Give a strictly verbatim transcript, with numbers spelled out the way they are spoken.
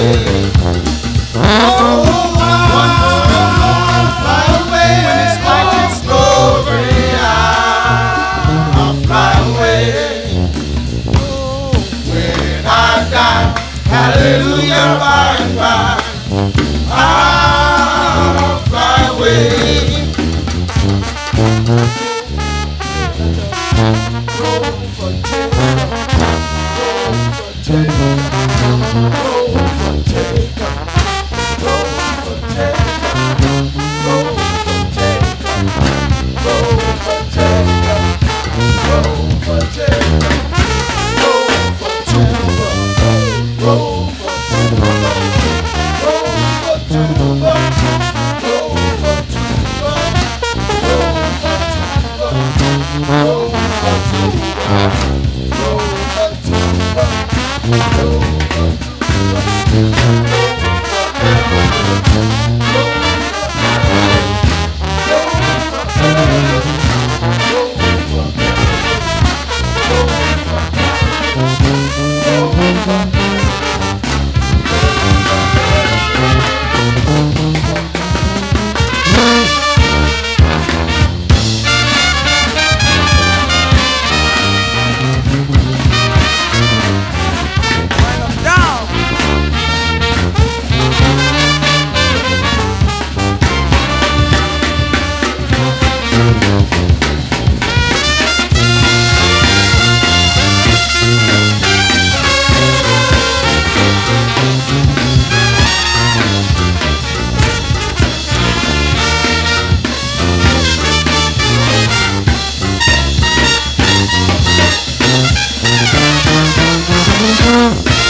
Hallelujah, by and by, I'll fly away. Roll for Jacob, roll for Jacob, roll for Jacob, roll for Jacob, roll for Jacob, roll for Jacob, roll for Jacob, roll for Jacob. Roll for Tuba, roll for Tuba, roll for Tuba, roll for Tuba, roll for Tuba, roll for Tuba, roll for Mm-hmm.